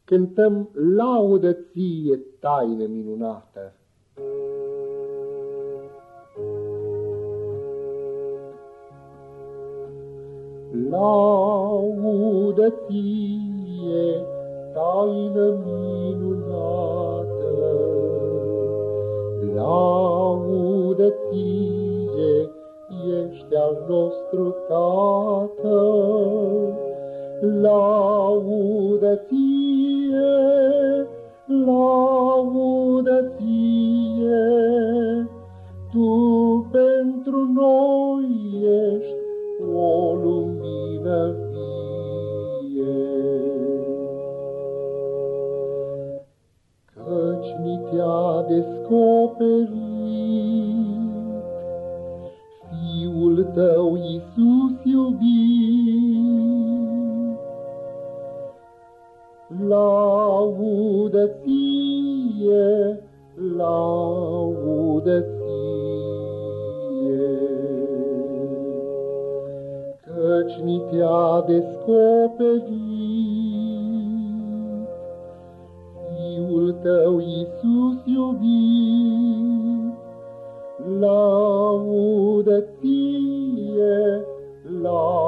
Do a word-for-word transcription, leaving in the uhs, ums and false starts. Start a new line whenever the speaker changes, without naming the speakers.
cântăm laudă ție, taină minunată. Laudă ție, taină minunată, laudă ție, ești al nostru Tată. Laudă ție, laudă ție, tu pentru noi ești o lumină vie. Căci mi te-a descoperit Fiul tău, Iisus iubit. Laudă ție, laudă ție, căci ni te-a descoperit Fiul tău, Iisus iubit. Laudă ție, laudă